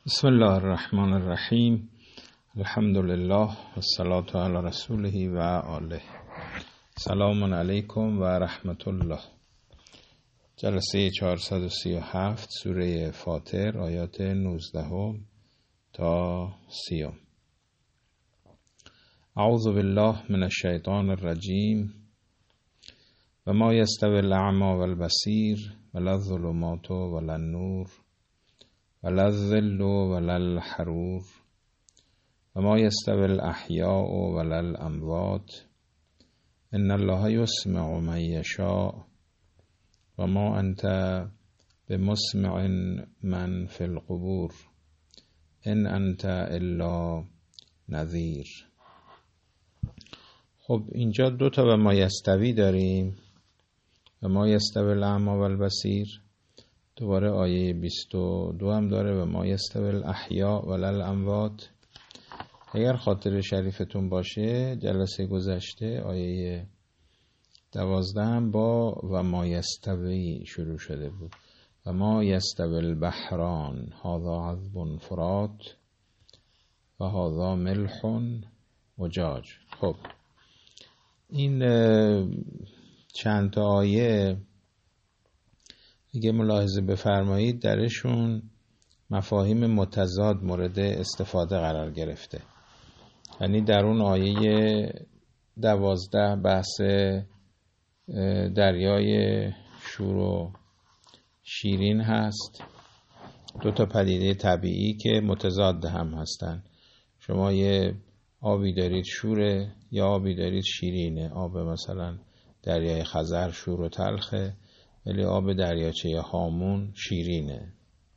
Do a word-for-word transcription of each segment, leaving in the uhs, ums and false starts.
بسم الله الرحمن الرحیم. الحمد لله و الصلاة علی رسوله و آله. سلام علیکم و رحمت الله. جلسه چهارصد و سی و هفت سوره فاطر، آیات نوزده تا سی. اعوذ بالله من الشیطان الرجیم. و ما یستوی الاعمی و البصیر ولا الظلمات ولا النور ولا الظل ولا الحرور و ما یستوی الاحیاء ولا الاموات ان الله یسمع من یشاء و ما انت بمسمع من فی القبور ان انت الا نذیر. خب اینجا دو تا و ما یستوی داریم. و ما یستوی الاعمی و البصیر، دوباره آیه بیست و دو هم داره و ما یستوی الاحیاء ولا الاموات. اگر خاطر شریفتون باشه جلسه گذشته آیه دوازده هم با و ما یستوی شروع شده بود. و ما یستوی البحران هذا عذب فرات و هذا ملح اجاج. خب این چند تا آیه اگه ملاحظه بفرمایید درشون مفاهیم متضاد مورد استفاده قرار گرفته. یعنی در اون آیه دوازده بحث دریای شور و شیرین هست، دو تا پدیده طبیعی که متضاد هم هستن. شما یه آبی دارید شوره یا آبی دارید شیرینه. آب مثلا دریای خزر شور و تلخه ولی آب دریاچه هامون شیرینه.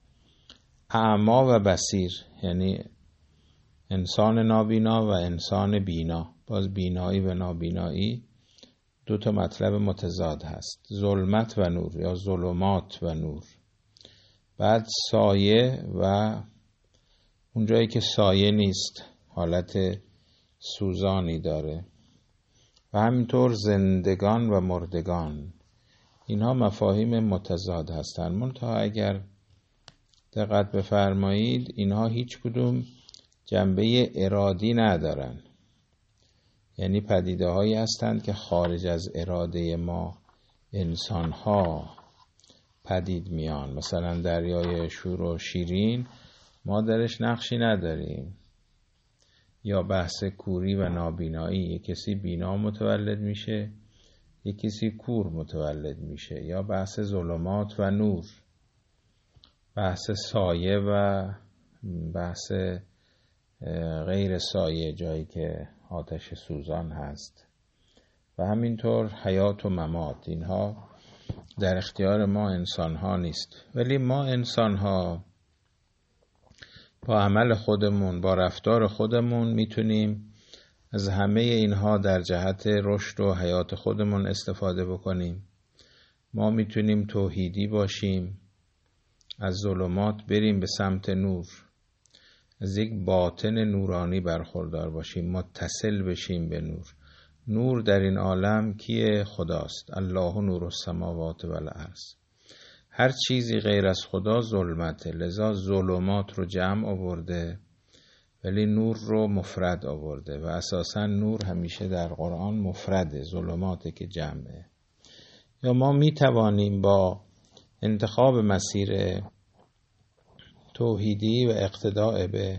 اعمی و بصیر یعنی انسان نابینا و انسان بینا. باز بینایی و نابینایی دو تا مطلب متضاد هست، ظلمت و نور یا ظلمات و نور. بعد سایه و اونجایی که سایه نیست حالت سوزانی داره. و همینطور زندگان و مردگان، اینها مفاهیم متضاد هستند. منتها اگر دقت بفرمایید اینها هیچ کدوم جنبه ارادی ندارن. یعنی پدیده هایی هستند که خارج از اراده ما انسان ها پدید میان. مثلا دریای شور و شیرین ما درش نقشی نداریم. یا بحث کوری و نابینایی، یک کسی بینا متولد میشه یک کسی کور متولد میشه. یا بحث ظلمات و نور، بحث سایه و بحث غیر سایه، جایی که آتش سوزان هست. و همینطور حیات و ممات، اینها در اختیار ما انسان ها نیست. ولی ما انسان ها با عمل خودمون، با رفتار خودمون میتونیم از همه اینها در جهت رشد و حیات خودمون استفاده بکنیم. ما میتونیم توحیدی باشیم، از ظلمات بریم به سمت نور، از یک باطن نورانی برخوردار باشیم، متصل بشیم به نور. نور در این عالم کیه؟ خداست. الله نور السماوات و الارض. هر چیزی غیر از خدا ظلمته، لذا ظلمات رو جمع آورده ولی نور رو مفرد آورده. و اساساً نور همیشه در قرآن مفرده، ظلماته که جمعه. یا ما می توانیم با انتخاب مسیر توحیدی و اقتداء به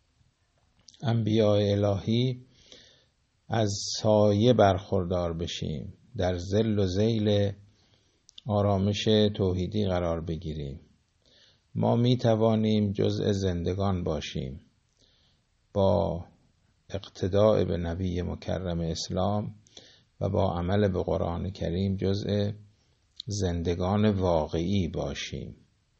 انبیاء الهی از سایه برخوردار بشیم، در ظل و ذیل آرامش توحیدی قرار بگیریم. ما می توانیم جزء زندگان باشیم، با اقتداء به نبی مکرم اسلام و با عمل به قرآن کریم جزء زندگان واقعی باشیم.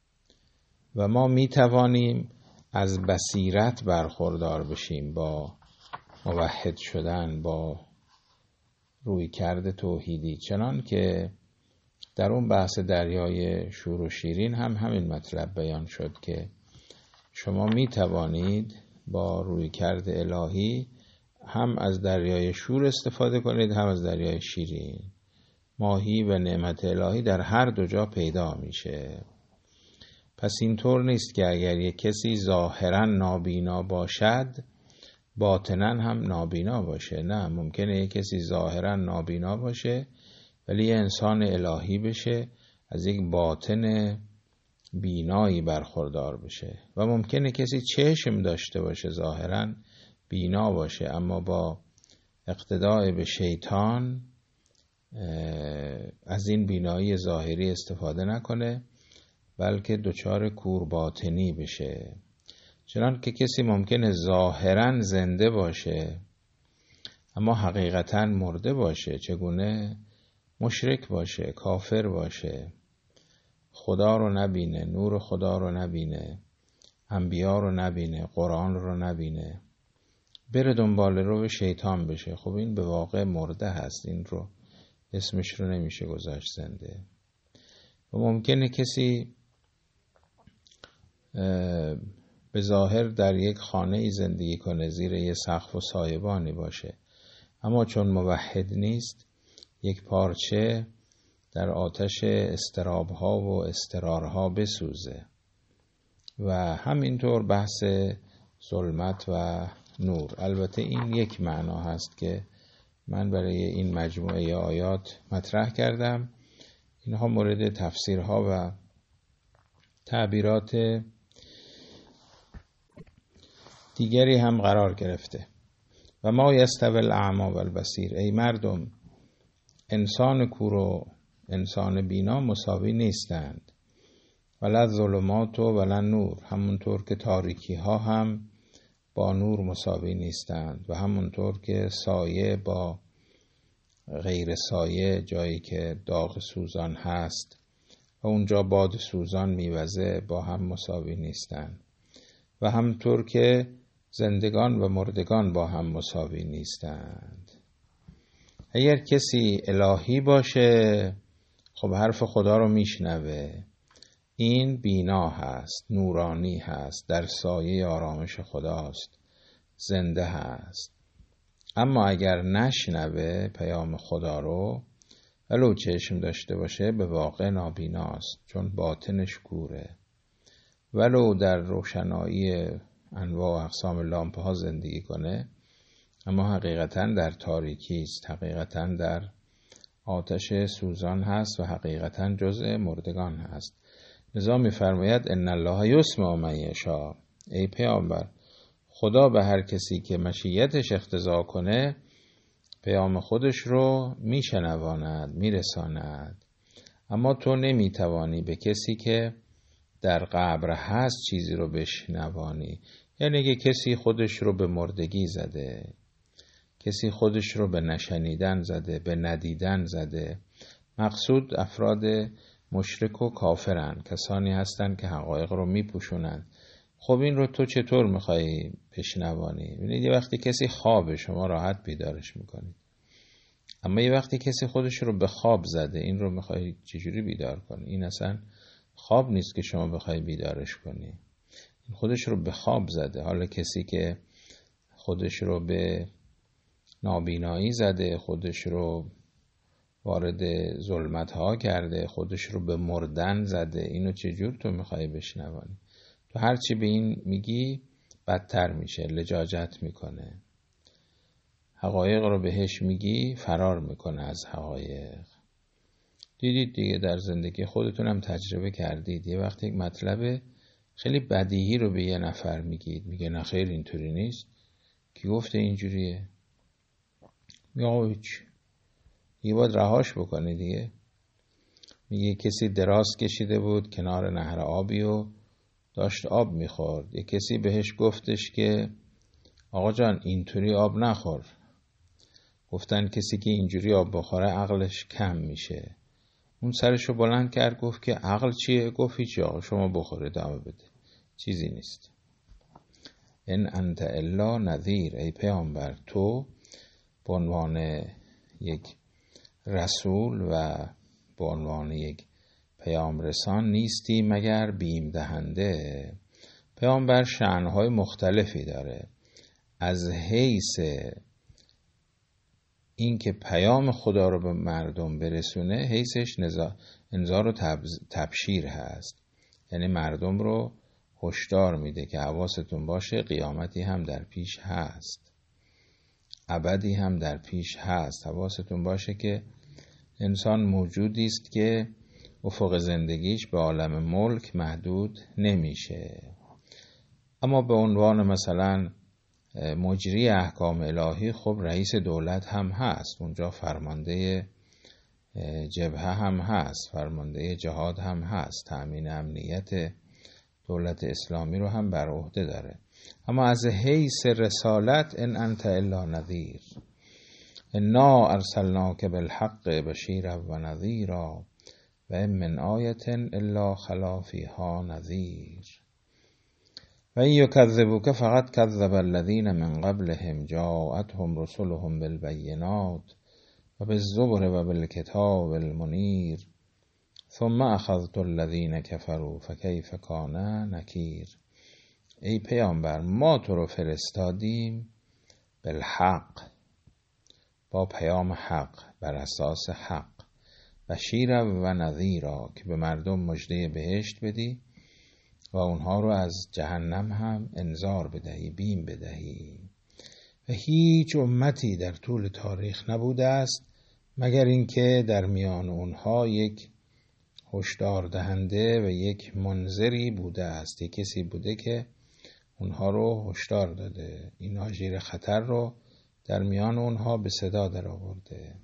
و ما می توانیم از بصیرت برخوردار بشیم، با موحد شدن، با روی کرده توحیدی. چنان که در اون بحث دریای شور و شیرین هم همین مطلب بیان شد که شما می توانید با روی کرده الهی هم از دریای شور استفاده کنید هم از دریای شیرین. ماهی و نعمت الهی در هر دو جا پیدا میشه. پس اینطور نیست که اگر یک کسی ظاهرا نابینا باشد باطنا هم نابینا باشه. نه، ممکنه یک کسی ظاهرا نابینا باشه ولی یه انسان الهی بشه، از یک باطن بینایی برخوردار بشه. و ممکنه کسی چشم داشته باشه، ظاهرا بینا باشه، اما با اقتداء به شیطان از این بینایی ظاهری استفاده نکنه بلکه دچار کور باطنی بشه. چنان که کسی ممکنه ظاهرا زنده باشه اما حقیقتا مرده باشه. چگونه؟ مشرک باشه، کافر باشه، خدا رو نبینه، نور خدا رو نبینه، انبیا رو نبینه، قرآن رو نبینه، بره دنبال رو شیطان بشه. خب این به واقع مرده هست، این رو اسمش رو نمیشه گذاشت زنده. و ممکنه کسی به ظاهر در یک خانه ای زندگی کنه، زیر یه سقف و سایبانی باشه، اما چون موحد نیست یک پارچه در آتش استرابها و استرارها بسوزه. و همینطور بحث ظلمت و نور. البته این یک معنا هست که من برای این مجموعه آیات مطرح کردم. اینها مورد تفسیرها و تعبیرات دیگری هم قرار گرفته. و ما یستوی الاعمی و البصیر، ای مردم انسان کور و انسان بینا مساوی نیستند. ولا ظلمات و ولا نور، همونطور که تاریکی ها هم با نور مساوی نیستند و همونطور که سایه با غیر سایه، جایی که داغ سوزان هست و اونجا باد سوزان میوزه، با هم مساوی نیستند. و همونطور که زندگان و مردگان با هم مساوی نیستند. اگر کسی الهی باشه خب حرف خدا رو میشنوه، این بینا هست، نورانی هست، در سایه آرامش خداست، زنده هست. اما اگر نشنوه پیام خدا رو، ولو چشم داشته باشه، به واقع نابیناست، چون باطنش کوره. ولو در روشنایی انواع و اقسام لامپ ها زندگی کنه، اما حقیقتا در تاریکی است، حقیقتا در آتش سوزان هست و حقیقتا جزء مردگان هست. لذا می‌فرماید ان الله یسمع من یشاء، ای پیامبر خدا به هر کسی که مشیتش اقتضا کنه پیام خودش رو میشنواند، میرساند. اما تو نمیتوانی به کسی که در قبر هست چیزی رو بشنوانی. یعنی که کسی خودش رو به مردگی زده، کسی خودش رو به نشنیدن زده، به ندیدن زده. مقصود افراد مشرک و کافرن، کسانی هستن که حقایق رو میپوشونن. خب این رو تو چطور میخوای بشنوانی؟ ببینید یه وقتی کسی خوابه شما راحت بیدارش میکنید، اما یه وقتی کسی خودش رو به خواب زده، این رو میخوای چجوری بیدار کنی؟ این اصلا خواب نیست که شما بخوای بیدارش کنی، این خودش رو به خواب زده. حالا کسی که خودش رو به نابینایی زده، خودش رو وارد ظلمت ها کرده، خودش رو به مردن زده، اینو چجور تو میخوای بشنوانی؟ تو هرچی به این میگی بدتر میشه، لجاجت میکنه. حقایق رو بهش میگی فرار میکنه از حقایق. دیدید دیگه، در زندگی خودتون هم تجربه کردید. یه وقتی یک مطلب خیلی بدیهی رو به یه نفر میگید، میگه نه خیر اینطوری نیست. کی گفته اینجوریه؟ میگه هیچ، یه باید رهاش بکنی دیگه. میگه کسی دراز کشیده بود کنار نهر آبی و داشت آب میخورد. یه کسی بهش گفتش که آقا جان اینطوری آب نخور. گفتن کسی که اینجوری آب بخوره عقلش کم میشه. اون سرشو بلند کرد گفت که عقل چیه؟ گفت هیچ، آقا شما بخوره ادامه بده، چیزی نیست. ان انت الا نذیر، ای پیامبر تو به عنوان یک رسول و به عنوان یک پیام رسان نیستی مگر بیم دهنده. پیامبر شأنهای مختلفی داره. از حیث این که پیام خدا رو به مردم برسونه، حیثش انذار و تبشیر هست. یعنی مردم رو هشدار میده که حواستون باشه قیامتی هم در پیش هست، ابدی هم در پیش هست. حواستون باشه که انسان موجودی است که افق زندگیش به عالم ملک محدود نمیشه. اما به عنوان مثلا مجری احکام الهی خب رئیس دولت هم هست اونجا، فرمانده جبهه هم هست، فرمانده جهاد هم هست، تأمین امنیت دولت اسلامی رو هم بر عهده داره. اما از حیث رسالت ان انت الا نذیر، انا ارسلناک بالحق بشیرا و نذیرا و ان من آیة الا خلا فیها نذیر و این یکذبوک فقط کذب الذین من قبلهم جاءتهم رسلهم بالبینات و بالزبر و بالکتاب المنیر ثم اخذت الذین کفروا فکیف کان نکیر. ای پیامبر ما تو رو فرستادیم بالحق، با پیام حق، بر اساس حق، بشیرا و نذیرا که به مردم مژده بهشت بدی و اونها رو از جهنم هم انذار بدهی، بیم بدهی. و هیچ امتی در طول تاریخ نبوده است مگر اینکه در میان اونها یک هشدار دهنده و یک منذری بوده است، یک کسی بوده که اونها رو هشدار داده، این آژیر خطر رو در میان اونها به صدا در آورده.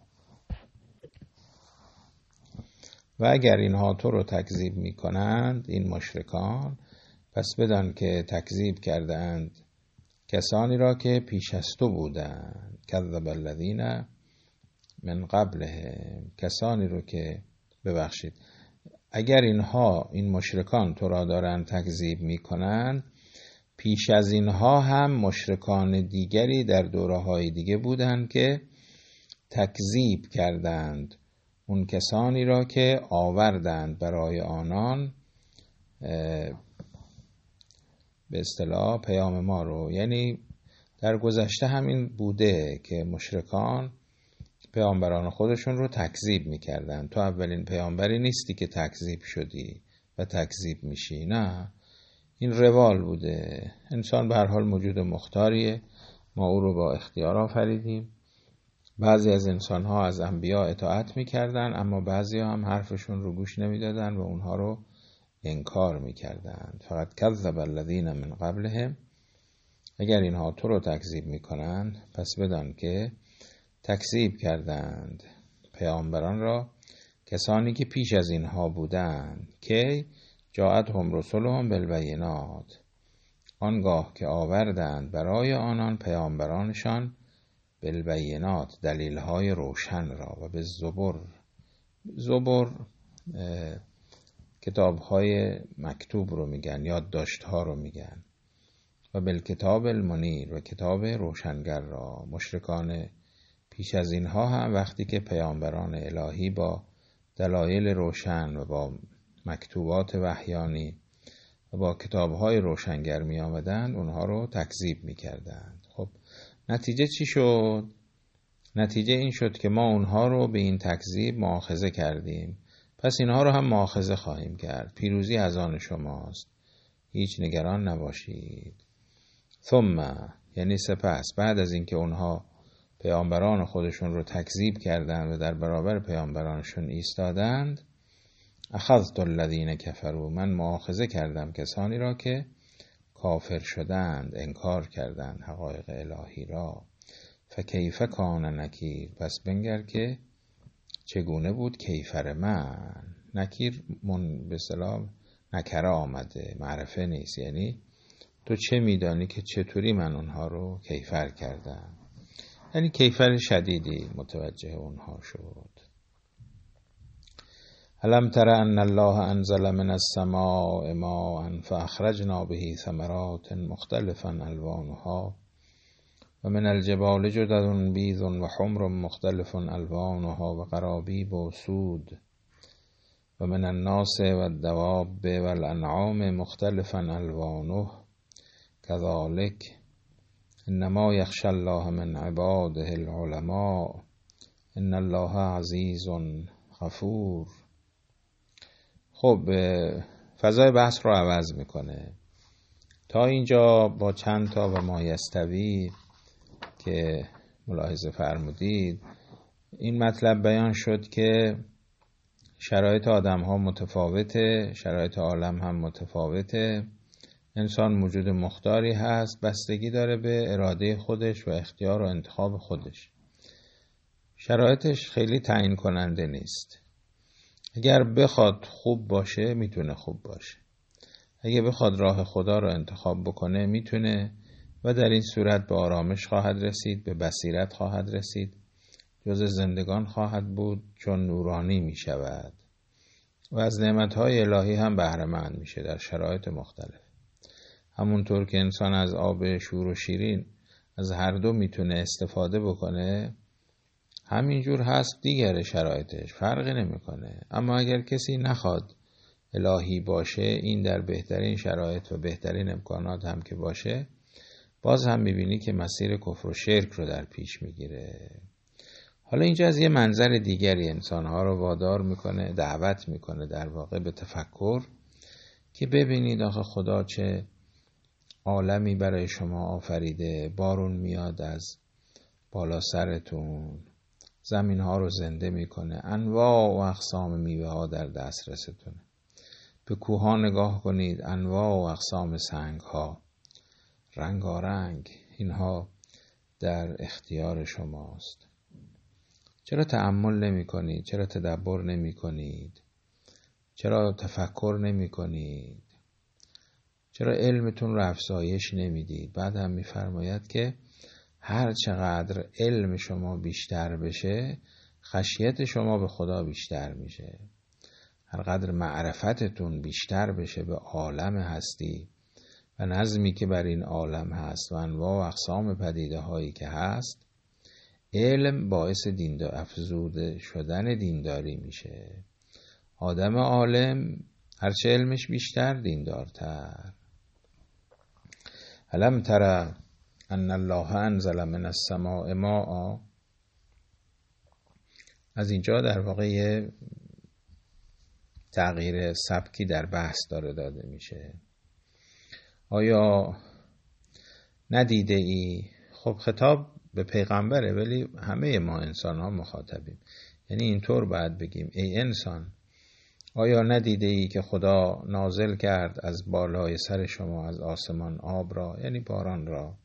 و اگر اینها تو رو تکذیب می کنند، این مشرکان، پس بدان که تکذیب کرده اند کسانی را که پیش از تو بودند. کذب الذین من قبلهم، کسانی رو که ببخشید اگر اینها این مشرکان تو را دارند تکذیب می کنند، پیش از اینها هم مشرکان دیگری در دوره‌های دیگه بودند که تکذیب کردند اون کسانی را که آوردند برای آنان به اصطلاح پیام ما رو. یعنی در گذشته همین بوده که مشرکان پیامبران خودشون رو تکذیب میکردن. تو اولین پیامبری نیستی که تکذیب شدی و تکذیب میشی، نه، این روال بوده. انسان به هر حال موجود مختاریه، ما او رو با اختیار آفریدیم. بعضی از انسانها از انبیا اطاعت میکردن اما بعضی هم حرفشون رو گوش نمیدادن و اونها رو انکار میکردن. فقط کذب الذین من قبلهم، اگر اینها تو رو تکذیب میکنن پس بدان که تکذیب کردند پیامبران را کسانی که پیش از اینها بودند که جاءتهم رسلهم بالبینات، آنگاه که آوردند برای آنان پیامبرانشان بالبینات، دلیل‌های روشن را، و به زبر، زبر کتاب‌های مکتوب رو میگن، یادداشت‌ها رو میگن، و بالکتاب المنیر، و کتاب روشنگر را. مشرکان پیش از اینها هم وقتی که پیامبران الهی با دلایل روشن و با مکتوبات وحیانی و با کتاب‌های روشنگر می آمدند، اونها رو تکذیب می کردند. خب نتیجه چی شد؟ نتیجه این شد که ما اونها رو به این تکذیب مؤاخذه کردیم، پس اینها رو هم مؤاخذه خواهیم کرد. پیروزی از آن شماست، هیچ نگران نباشید. ثم، یعنی سپس، بعد از اینکه اونها پیامبران خودشون رو تکذیب کردند و در برابر پیامبرانشون ایستادند، اخذت الذین کفروا، من مؤاخذه کردم کسانی را که کافر شدند، انکار کردند حقایق الهی را. فکیف کان نکیر، پس بنگر که چگونه بود کیفر من. نکیر من به اصطلاح نکره آمده، معرفه نیست، یعنی تو چه میدانی که چطوری من اونها رو کیفر کردم، یعنی کیفر شدیدی متوجه اونها شد. الم تر ان الله انزل من السماء ماء فاخرجنا به ثمرات مختلفا الوانها و من الجبال جدد بیض و حمر مختلف الوانها و غرابیب و سود و من الناس و الدواب و الانعام مختلفا الوانه كذلك انما یخشی الله من عباده العلماء ان الله عزیز غفور. خب فضای بحث رو عوض میکنه. تا اینجا با چند تا و ما یستوی که ملاحظه فرمودید این مطلب بیان شد که شرایط آدم ها متفاوته، شرایط عالم هم متفاوته. انسان موجود مختاری هست، بستگی داره به اراده خودش و اختیار و انتخاب خودش. شرایطش خیلی تعیین کننده نیست. اگر بخواد خوب باشه میتونه خوب باشه، اگه بخواد راه خدا رو انتخاب بکنه میتونه و در این صورت به آرامش خواهد رسید، به بصیرت خواهد رسید، جز زندگان خواهد بود، چون نورانی می شود و از نعمتهای الهی هم بهره مند میشه در شرایط مختلف. همونطور که انسان از آب شور و شیرین از هر دو میتونه استفاده بکنه، همینجور هست دیگر شرایطش، فرقی نمیکنه. اما اگر کسی نخواد الهی باشه، این در بهترین شرایط و بهترین امکانات هم که باشه، باز هم میبینی که مسیر کفر و شرک رو در پیش میگیره. حالا اینجا از یه منظر دیگری انسانها رو وادار میکنه، دعوت میکنه در واقع به تفکر که ببینید آخه خدا چه عالمی برای شما آفریده، بارون میاد از بالا سرتون، زمین ها رو زنده میکنه، انواع و اقسام میوه ها در دسترستونه. به کوه ها نگاه کنید، انواع و اقسام سنگ ها رنگارنگ، اینها در اختیار شماست. چرا تأمل نمی کنید؟ چرا تدبر نمی کنید؟ چرا تفکر نمی کنید؟ چرا علمتون رو افزایش نمیدید؟ بعد هم میفرماید که هر چقدر علم شما بیشتر بشه، خشیت شما به خدا بیشتر میشه. هر قدر معرفتتون بیشتر بشه به عالم هستی و نظمی که بر این عالم هست و انواع و اقسام پدیده هایی که هست، علم باعث دیندار افزوده شدن دینداری میشه. آدم عالم هرچه علمش بیشتر، دیندارتر. الم تر ان الله انزل من السماء ماء. از اینجا در واقع تغییر سبکی در بحث داره داده میشه. آیا ندیده ای؟ خب خطاب به پیغمبره، ولی همه ما انسان ها مخاطبیم. یعنی اینطور باید بگیم ای انسان، آیا ندیده ای که خدا نازل کرد از بالای سر شما از آسمان آب را، یعنی باران را،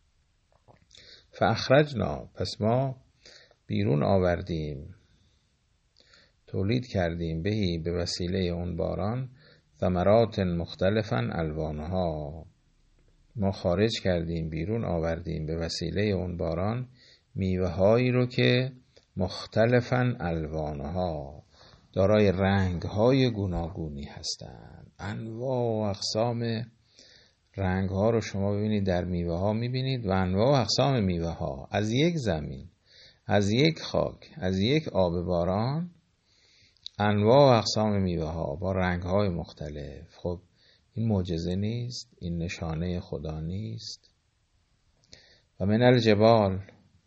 فاخرجنا، پس ما بیرون آوردیم، تولید کردیم، بهی، به وسیله اون باران، ثمرات مختلفا الوانها، ما خارج کردیم، بیرون آوردیم به وسیله اون باران میوه هایی رو که مختلفا الوانها، دارای رنگ های گوناگونی هستند. انواع و اقسام رنگ ها رو شما ببینید در میوه ها میبینید و انواع و اقسام میوه ها از یک زمین، از یک خاک، از یک آب باران، انواع و اقسام میوه ها با رنگ های مختلف. خب این معجزه نیست؟ این نشانه خدا نیست؟ و من الجبال،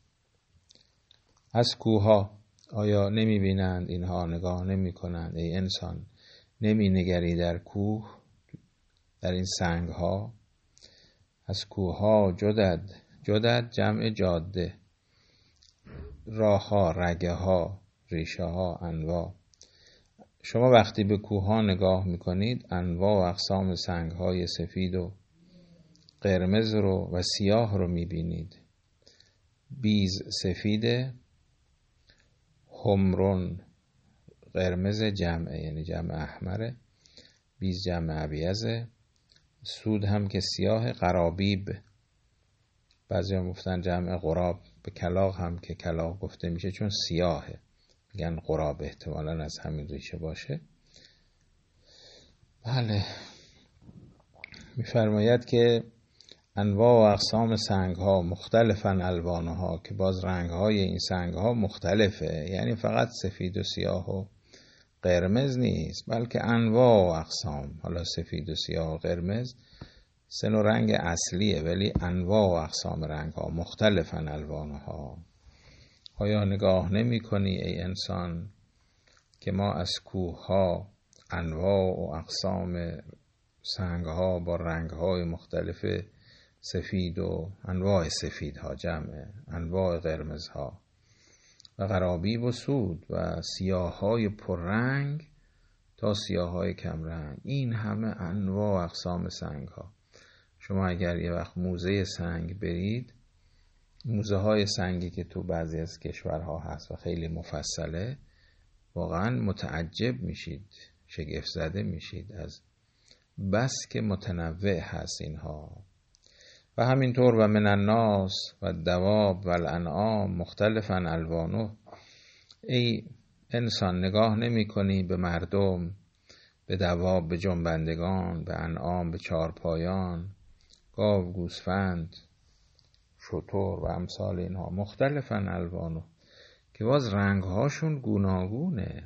از کوها، آیا نمی بینند اینها؟ نگاه نمی کنند؟ ای انسان نمی نگری در کوه، در این سنگ ها؟ از کوه ها جدد، جدد جمع جاده، راه ها، رگه ها، ریشه ها، انواع. شما وقتی به کوه ها نگاه میکنید، انواع و اقسام سنگ های سفید و قرمز رو و سیاه رو میبینید. بیز سفیده، حمرون قرمز جمعه، یعنی جمع احمره، بیز جمع ابیزه، سود هم که سیاه، قرابیب، بعضی هم گفتن جمع قراب، به کلاغ هم که کلاغ گفته میشه چون سیاهه، میگن قراب، احتمالاً از همین ریشه باشه. بله، میفرماید که انواع و اقسام سنگ ها مختلفاً الوانها، که باز رنگ های این سنگ ها مختلفه، یعنی فقط سفید و سیاه و قرمز نیست، بلکه انواع و اقسام. حالا سفید و سیاه و قرمز سه نوع رنگ اصلیه، ولی انواع و اقسام رنگ ها مختلفاً الوانها. آیا نگاه نمی کنی ای انسان که ما از کوه ها انواع و اقسام سنگ ها با رنگ های مختلف سفید و انواع سفید ها جمع انواع قرمز ها و غرابیب و سود و سیاه های پررنگ تا سیاه های کم رنگ. این همه انواع و اقسام سنگ ها. شما اگر یه وقت موزه سنگ برید، موزه های سنگی که تو بعضی از کشورها هست و خیلی مفصله، واقعا متعجب میشید، شگفت زده میشید از بس که متنوع هست اینها. و همینطور و من الناس و دواب و الانعام مختلفا الوانه. ای انسان نگاه نمی کنی به مردم، به دواب، به جنبندگان، به انعام، به چارپایان، گاو، گوسفند، شتر و امثال اینها، مختلفا الوانه، که باز رنگهاشون گوناگونه.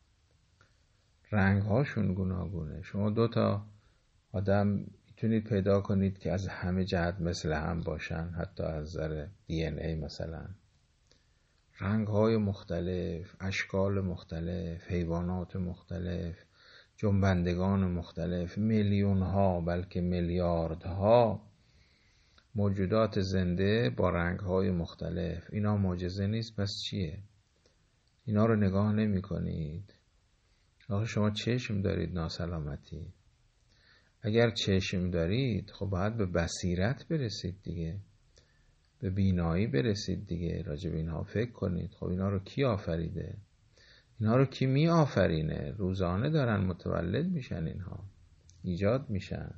رنگهاشون گوناگونه. شما دو تا آدم میتونید پیدا کنید که از همه جهت مثل هم باشن، حتی از نظر دی ان ای مثلا. رنگهای مختلف، اشکال مختلف، حیوانات مختلف، جنبندگان مختلف، میلیون ها بلکه میلیاردها موجودات زنده با رنگهای مختلف. اینا معجزه نیست؟ پس چیه؟ اینا رو نگاه نمی کنید. آخه شما چشم دارید ناسلامتی. اگر چشم دارید خب باید به بصیرت برسید دیگه، به بینایی برسید دیگه، راجع به اینها فکر کنید. خب اینا رو کی آفریده؟ اینها رو کی می آفرینه؟ روزانه دارن متولد میشن، اینها ایجاد میشن.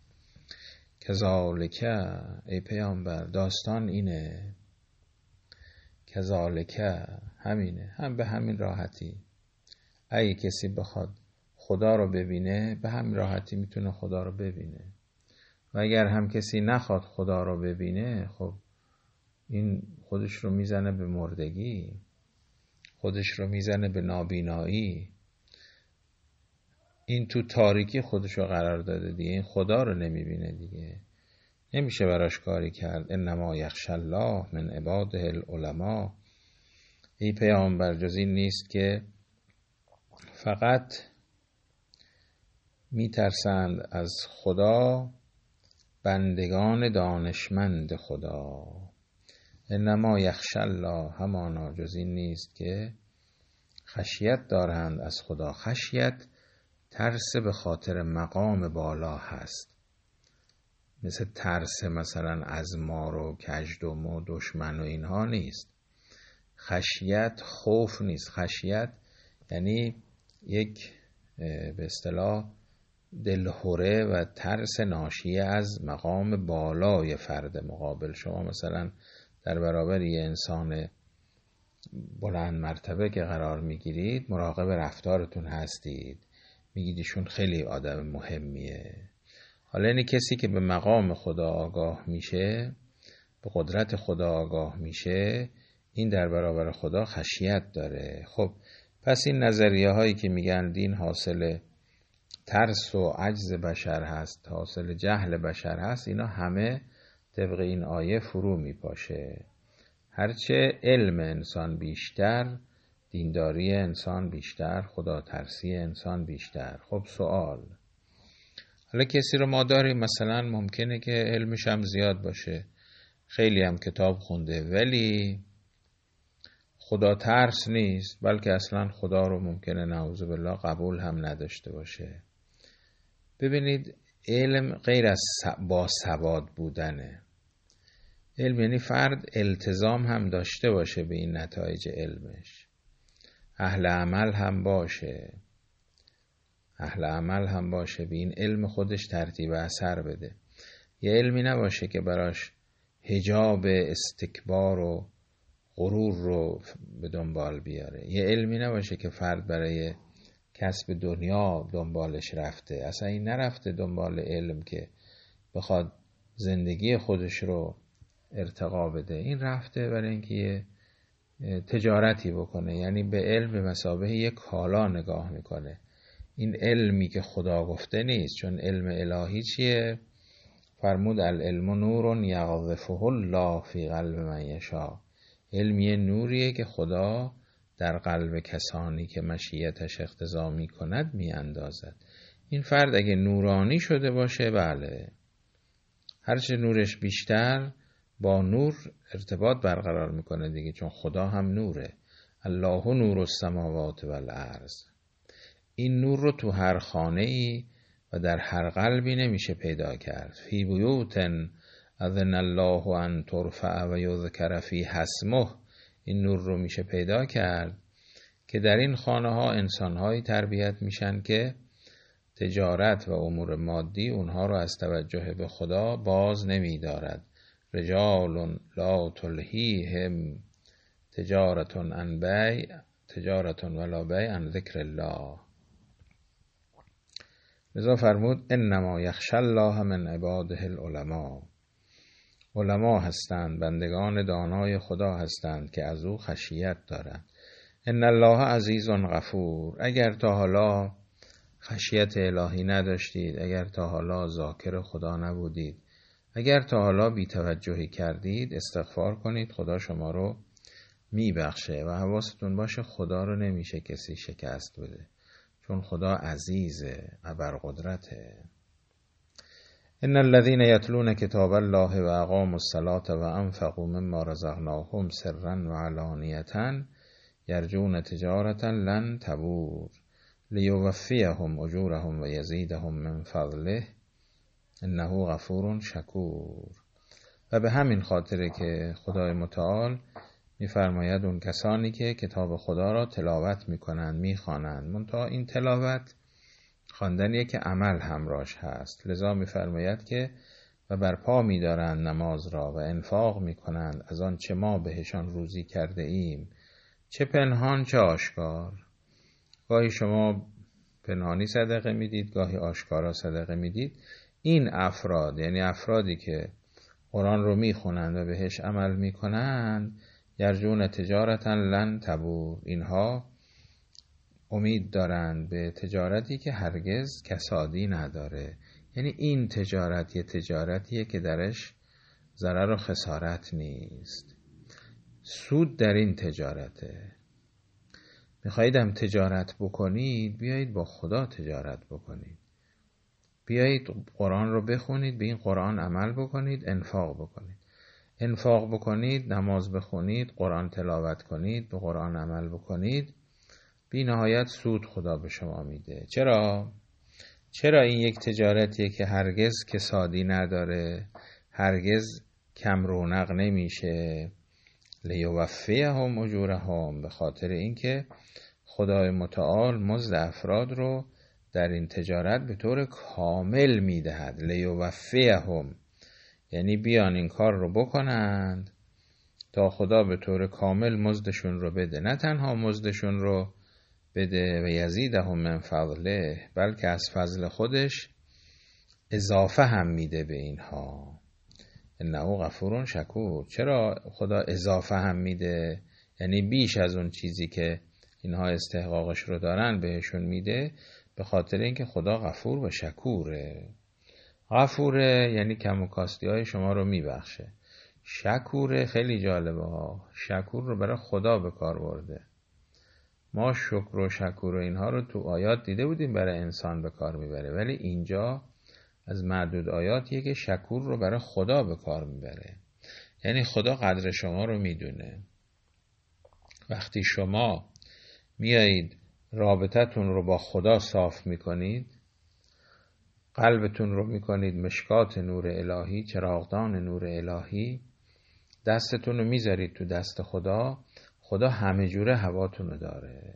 کذالک ای پیامبر، داستان اینه. کذالک همینه، هم به همین راحتی. اگه کسی بخواد خدا رو ببینه، به همین راحتی میتونه خدا رو ببینه. و اگر هم کسی نخواد خدا رو ببینه، خب این خودش رو میزنه به مردگی، خودش رو میزنه به نابینایی. این تو تاریکی خودش رو قرار داده دیگه، این خدا رو نمیبینه دیگه، نمیشه براش کاری کرد. انما یخشی الله من عباده العلماء. ای پیامبر، جز این نیست که فقط میترسند از خدا بندگان دانشمند خدا. انما یخشی الله، همانا جز این نیست که خشیت دارند از خدا. خشیت ترس به خاطر مقام بالا هست، مثل ترس مثلا از مار و کژدم و دشمن و اینها نیست. خشیت خوف نیست. خشیت یعنی یک به اصطلاح دلهره و ترس ناشی از مقام بالای فرد مقابل. شما مثلا در برابر یه انسان بلند مرتبه که قرار میگیرید، مراقب رفتارتون هستید، میگید ایشون خیلی آدم مهمیه. حالا این کسی که به مقام خدا آگاه میشه، به قدرت خدا آگاه میشه، این در برابر خدا خشیت داره. خب پس این نظریه هایی که میگن دین حاصل ترس و عجز بشر هست، حاصل جهل بشر هست، اینا همه طبق این آیه فرو میپاشه. هرچه علم انسان بیشتر، دینداری انسان بیشتر، خدا ترسی انسان بیشتر. خب سوال، حالا کسی رو ما داریم مثلا ممکنه که علمش هم زیاد باشه، خیلی هم کتاب خونده، ولی خدا ترس نیست، بلکه اصلا خدا رو ممکنه نعوذ بالله قبول هم نداشته باشه. ببینید، علم غیر از با سواد بودنه. علم یعنی فرد التزام هم داشته باشه به این نتایج علمش، اهل عمل هم باشه، اهل عمل هم باشه، به این علم خودش ترتیب اثر بده. یه علمی نباشه که براش حجاب استکبار و غرور رو به دنبال بیاره. یه علمی نباشه که فرد برای کسب دنیا دنبالش رفته. اصلا این نرفته دنبال علم که بخواد زندگی خودش رو ارتقا بده. این رفته برای اینکه یه تجارتی بکنه، یعنی به علم به مثابه یک کالا نگاه میکنه. این علمی که خدا گفته نیست، چون علم الهی چیه؟ فرمود العلم نور یقذفه الله فی قلب من یشاء. علمی نوریه که خدا در قلب کسانی که مشیتش اقتضا می کند می اندازد. این فرد اگه نورانی شده باشه، بله، هرچه نورش بیشتر با نور ارتباط برقرار میکنه دیگه، چون خدا هم نوره. الله نور السماوات و الارض. این نور رو تو هر خانه ای و در هر قلبی نمیشه پیدا کرد. فی بیوت اذن الله ان ترفع و یذکر فیها اسمه. این نور رو میشه پیدا کرد که در این خانه ها انسان هایی تربیت میشن که تجارت و امور مادی اونها رو از توجه به خدا باز نمیدارد. رجال لا تلهیهم تجارت عن بیع تجارت ولا بیع عن ذکر الله. لذا فرمود انما یخشی الله من عباده العلماء. علما هستند، بندگان دانای خدا هستند که از او خشیت دارند. ان الله عزیز غفور. اگر تا حالا خشیت الهی نداشتید، اگر تا حالا ذاکر خدا نبودید، اگر تا حالا بی توجهی کردید، استغفار کنید، خدا شما رو میبخشه. و حواستون باشه خدا رو نمیشه کسی شکست بده، چون خدا عزیزه، ابرقدرته. ان الذين يتلون كتاب الله واقاموا الصلاة وانفقوا مما رزقناهم سرا وعلانية يرجون تجارة لن تبور لیوفیهم اجورهم و یزیدهم من فضله انه غفور شکور. و به همین خاطره که خدای متعال میفرماید اون کسانی که کتاب خدا را تلاوت میکنند، میخوانند، منتها این تلاوت خواندنیه که عمل همراهش هست. لذا میفرماید که و برپا میدارند نماز را و انفاق میکنند از آن چه ما بهشان روزی کرده ایم، چه پنهان چه آشکار. گاهی شما پنهانی صدقه میدید، گاهی آشکارا صدقه میدید. این افراد، یعنی افرادی که قرآن رو میخونند و بهش عمل میکنند، یرجون تجارتا لن تبور. اینها امید دارند به تجارتی که هرگز کسادی نداره. یعنی این تجارت یه تجارتیه که درش ضرر و خسارت نیست، سود در این تجارته. میخواهید هم تجارت بکنید، بیایید با خدا تجارت بکنید، بیایید قرآن رو بخونید، به این قرآن عمل بکنید، انفاق بکنید. انفاق بکنید، نماز بخونید، قرآن تلاوت کنید، به قرآن عمل بکنید، بی نهایت سود خدا به شما میده. چرا؟ چرا این یک تجارتیه که هرگز کسادی نداره، هرگز کم رونق نمیشه. لیوفیهم اجورهم، به خاطر اینکه خدای متعال مزد افراد رو در این تجارت به طور کامل میدهد. لیوفیهم یعنی بیان این کار رو بکنند تا خدا به طور کامل مزدشون رو بده. نه تنها مزدشون رو بده و یزیدهم من فضله، بلکه از فضل خودش اضافه هم میده به اینها. انه غفور شکور. چرا خدا اضافه هم میده؟ یعنی بیش از اون چیزی که اینها استحقاقش رو دارن بهشون میده، به خاطر اینکه خدا غفور و شکوره. غفوره یعنی کم و کاستی های شما رو میبخشه. شکوره خیلی جالبه ها، شکور رو برای خدا به کار برده. ما شکر و شکور و اینها رو تو آیات دیده بودیم برای انسان به کار میبره، ولی اینجا از معدود آیاتیه که شکور رو برای خدا به کار میبره. یعنی خدا قدر شما رو میدونه. وقتی شما میایید رابطتون رو با خدا صاف میکنید، قلبتون رو میکنید مشکات نور الهی، چراغدان نور الهی، دستتون رو میذارید تو دست خدا، خدا همه جوره هواتون رو داره.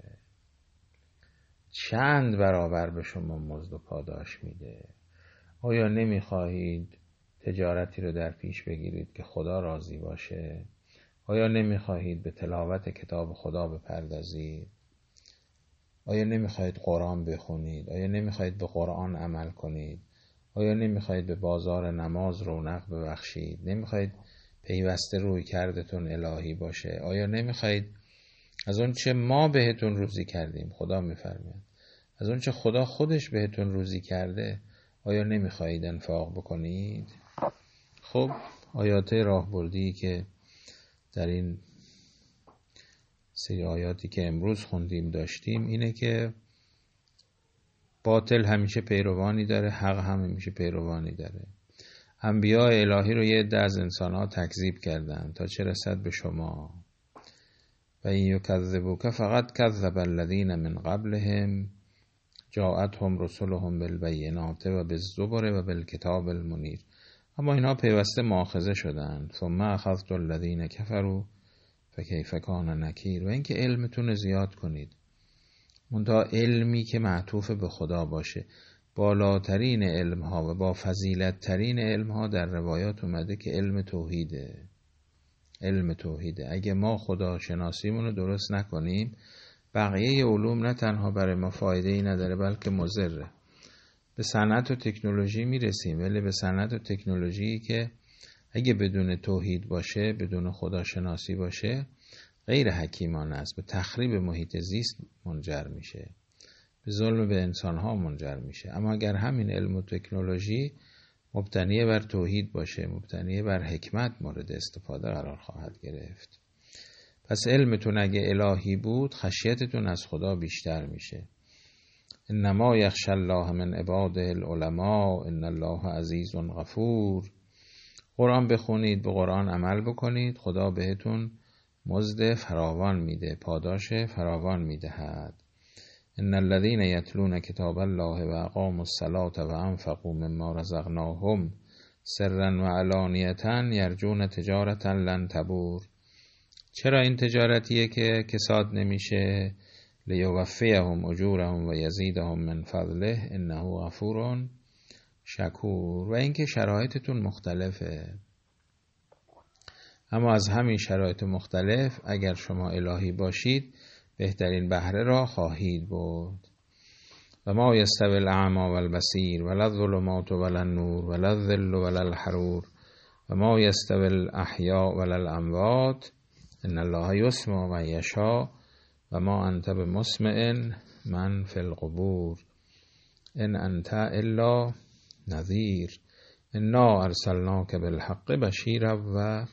چند برابر به شما مزد و پاداش میده. آیا نمیخواهید تجارتی رو در پیش بگیرید که خدا راضی باشه؟ آیا نمیخواهید به تلاوت کتاب خدا بپردازید؟ آیا نمیخواهید قرآن بخونید؟ آیا نمیخواهید به قرآن عمل کنید؟ آیا نمیخواهید به بازار نماز رونق ببخشید؟ نمیخواهید پیوسته روی کردتون الهی باشه؟ آیا نمیخواهید از اون چه ما بهتون روزی کردیم، خدا میفرماید، از اون چه خدا خودش بهتون روزی کرده، آیا نمیخواهید انفاق بکنید؟ خب آیات راهبردی که در این سری آیاتی که امروز خوندیم داشتیم اینه که باطل همیشه پیروانی داره، حق هم همیشه پیروانی داره. انبیاء الهی رو یه عده از انسان‌ها تکذیب کردن تا چه رسد به شما. و این یکذبوک فقط کذب الذین من قبلهم جاءتهم رسلهم بالبینات و بالزبر و بالکتاب المنیر. اما اینها پیوسته مؤاخذه شدند. ثم اخذت الذین کفروا فکیف کان نکیر. و اینکه علمتون زیاد کنید، منتها علمی که معطوف به خدا باشه. بالاترین علم ها و با فضیلت ترین علم ها در روایات اومده که علم توحیده. علم توحیده. اگه ما خدا شناسیمون رو درست نکنیم، بقیه علوم نه تنها برای ما فایده ای نداره بلکه مضره. به صنعت و تکنولوژی میرسیم، ولی به صنعت و تکنولوژی که اگه بدون توحید باشه، بدون خدا شناسی باشه، غیر حکیمانه است، به تخریب محیط زیست منجر میشه، به ظلم به انسانها منجر میشه. اما اگر همین علم و تکنولوژی مبتنی بر توحید باشه، مبتنی بر حکمت، مورد استفاده قرار خواهد گرفت. پس علمتون اگه الهی بود، خشیتتون از خدا بیشتر میشه. انما یخشی الله من عباده العلماء ان الله عزیز غفور. قرآن بخونید، به قرآن عمل بکنید، خدا بهتون مزد فراوان میده، پاداش فراوان میدهد. ان الذين يتلون كتاب الله واقاموا الصلاة وانفقوا مما رزقناهم سرا وعلانیة یرجون تجارة لن تبور. چرا این تجارتیه که کساد نمیشه؟ لیوفیهم اجورهم و یزیدهم من فضله انه غفور شکور. و اینکه شرایطتون مختلفه، اما از همین شرایط مختلف اگر شما الهی باشید بهترین بهره را خواهید برد. و ما یستوی الاعمی و البصیر ولا الظلمات ولا النور ولا الظل ولا الحرور و ما یستوی الاحیاء ولا الاموات ان الله یسمع من یشاء و ما انت بمسمع من فی القبور ان انت الا نذیر انا ارسلناک بالحق بشیرا و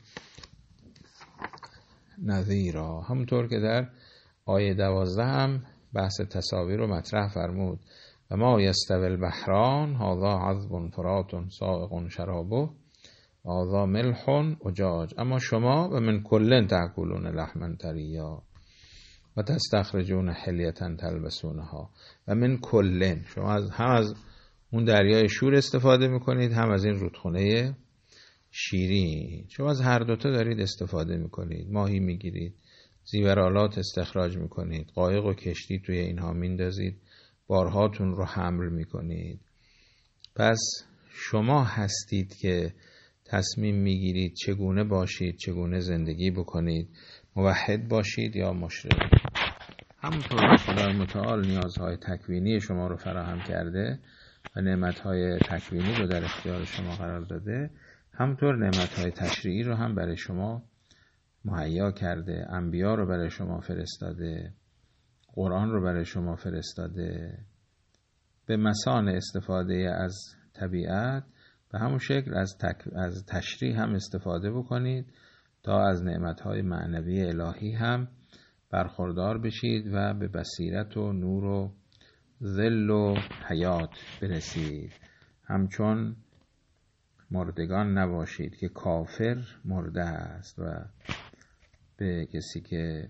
نذیرا. همونطور که در آیه دوازده هم بحث تصاویر رو مطرح فرمود. و ما یستوی البحران هذا عذب فرات سائغ شرابه و هذا ملح اجاج اما شما و من کل تأکلون لحما طریا و تستخرجون حلیة تلبسونها. و من کل، شما از هم از اون دریای شور استفاده میکنید، هم از این رودخونه شیرین. شما از هر دوتا دارید استفاده میکنید. ماهی میگیرید، زیورالات استخراج میکنید، قایق و کشتی توی اینها میندازید، بارهاتون رو حمل میکنید. پس شما هستید که تصمیم میگیرید چگونه باشید، چگونه زندگی بکنید، موحد باشید یا مشرک. همونطور که خدای متعال نیازهای تکوینی شما رو فراهم کرده و نعمتهای تکوینی رو در اختیار شما قرار داده، همونطور نعمتهای تشریعی رو هم برای شما مهیا کرده. انبیا رو برای شما فرستاده، قرآن رو برای شما فرستاده. به مسان استفاده از طبیعت به همون شکل از, تک... از تشریع هم استفاده بکنید تا از نعمتهای معنوی الهی هم برخوردار بشید و به بصیرت و نور و ظل و حیات برسید. همچون مردگان نباشید که کافر مرده است و به کسی که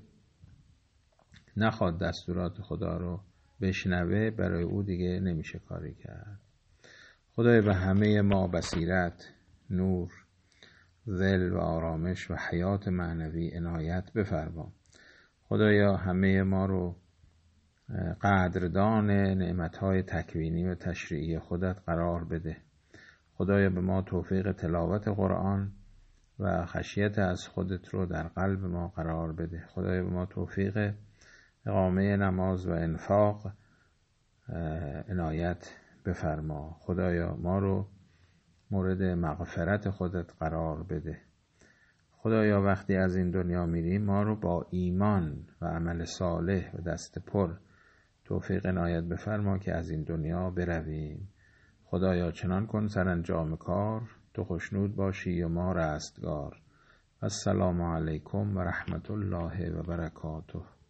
نخواد دستورات خدا رو بشنوه برای او دیگه نمیشه کاری کرد. خدای به همه ما بصیرت، نور، ظل و آرامش و حیات معنوی عنایت بفرما. خدایا همه ما رو قدردان نعمتهای تکوینی و تشریعی خودت قرار بده. خدایا به ما توفیق تلاوت قرآن و خشیت از خودت رو در قلب ما قرار بده. خدایا به ما توفیق اقامه نماز و انفاق عنایت بفرما. خدایا ما رو مورد مغفرت خودت قرار بده. خدایا وقتی از این دنیا میریم ما رو با ایمان و عمل صالح و دست پر توفیق عنایت بفرما که از این دنیا برویم. خدایا چنان کن سرانجام کار تو خوشنود باشی و ما رستگار. السلام علیکم و رحمت الله و برکاته.